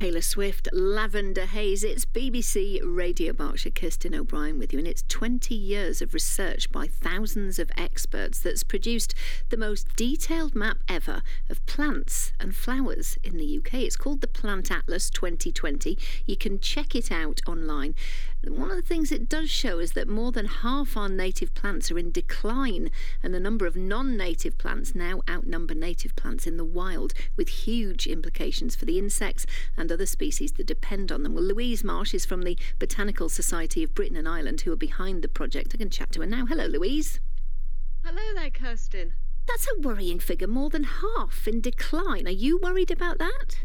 Taylor Swift, Lavender Haze. It's BBC Radio Berkshire, Kirsten O'Brien with you, and it's 20 years of research by thousands of experts that's produced the most detailed map ever of plants and flowers in the UK. It's called the Plant Atlas 2020. You can check it out online. One of the things it does show is that more than half our native plants are in decline, and the number of non-native plants now outnumber native plants in the wild, with huge implications for the insects and other species that depend on them. Well, Louise Marsh is from the Botanical Society of Britain and Ireland, who are behind the project. I can chat to her now. Hello, Louise. Hello there, Kirsten. That's a worrying figure, more than half in decline. Are you worried about that?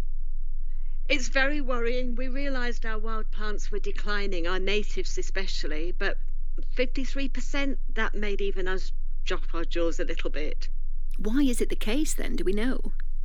It's very worrying. We realised our wild plants were declining, our natives especially, but 53%, that made even us drop our jaws a little bit. Why is it the case then? Do we know?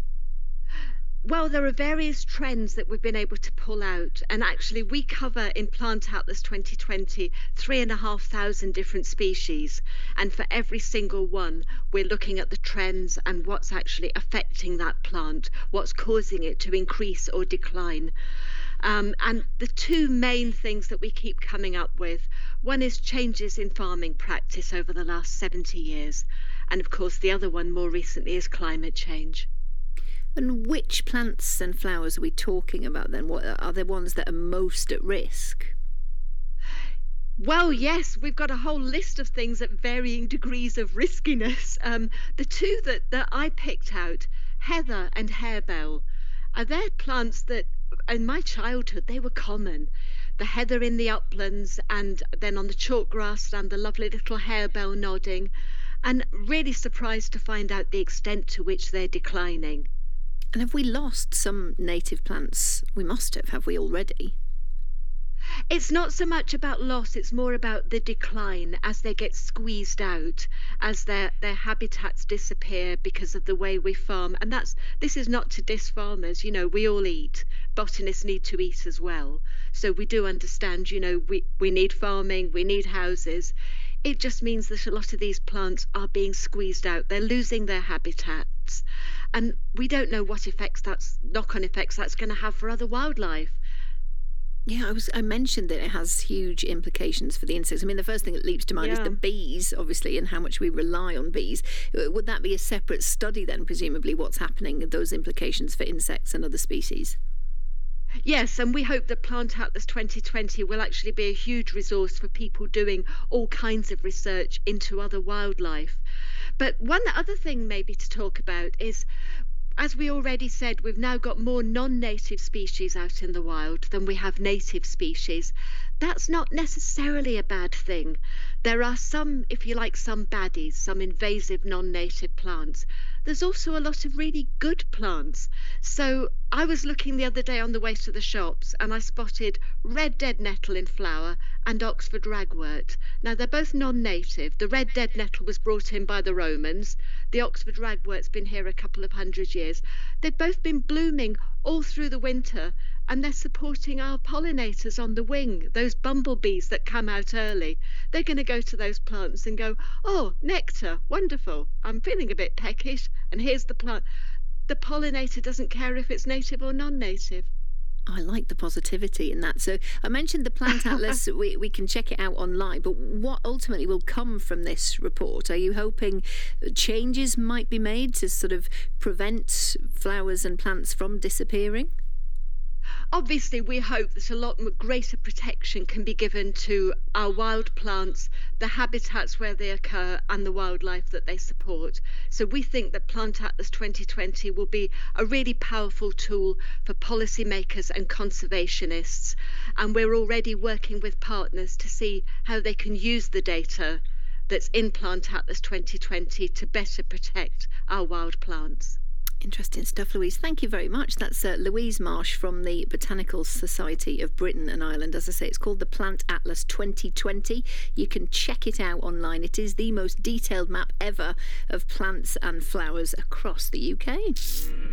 Well, there are various trends that we've been able to pull out, and actually we cover in Plant Atlas 2020 3,500 different species, and for every single one we're looking at the trends and what's actually affecting that plant, what's causing it to increase or decline. And the two main things that we keep coming up with, one is changes in farming practice over the last 70 years, and of course the other one more recently is climate change. And which plants and flowers are we talking about then? What are the ones that are most at risk? Well, yes, we've got a whole list of things at varying degrees of riskiness. The two that I picked out, heather and harebell, are they're plants that in my childhood they were common. The heather in the uplands, and then on the chalk grassland the lovely little harebell nodding, and really surprised to find out the extent to which they're declining. And have we lost some native plants? We must have we already? It's not so much about loss, it's more about the decline as they get squeezed out, as their habitats disappear because of the way we farm. And this is not to diss farmers, we all eat. Botanists need to eat as well. So we do understand, we need farming, we need houses. It just means that a lot of these plants are being squeezed out. They're losing their habitats. And we don't know what knock-on effects that's going to have for other wildlife. Yeah, I mentioned that it has huge implications for the insects. I mean, the first thing that leaps to mind is the bees, obviously, and how much we rely on bees. Would that be a separate study then, presumably, what's happening, those implications for insects and other species? Yes, and we hope that Plant Atlas 2020 will actually be a huge resource for people doing all kinds of research into other wildlife. But one other thing maybe to talk about is, as we already said, we've now got more non-native species out in the wild than we have native species. That's not necessarily a bad thing. There are some, if you like, some baddies, some invasive non-native plants. There's also a lot of really good plants. So I was looking the other day on the way to the shops and I spotted red dead nettle in flower and Oxford ragwort. Now they're both non-native. The red dead nettle was brought in by the Romans. The Oxford ragwort's been here a couple of hundred years. They've both been blooming all through the winter, and they're supporting our pollinators on the wing, those bumblebees that come out early. They're going to go to those plants and go, oh, nectar, wonderful. I'm feeling a bit peckish, and here's the plant. The pollinator doesn't care if it's native or non-native. I like the positivity in that. So I mentioned the Plant Atlas. we can check it out online. But what ultimately will come from this report? Are you hoping changes might be made to sort of prevent flowers and plants from disappearing? Obviously, we hope that a lot greater protection can be given to our wild plants, the habitats where they occur, and the wildlife that they support. So we think that Plant Atlas 2020 will be a really powerful tool for policymakers and conservationists. And we're already working with partners to see how they can use the data that's in Plant Atlas 2020 to better protect our wild plants. Interesting stuff, Louise. Thank you very much. That's Louise Marsh from the Botanical Society of Britain and Ireland. As I say, it's called the Plant Atlas 2020. You can check it out online. It is the most detailed map ever of plants and flowers across the UK.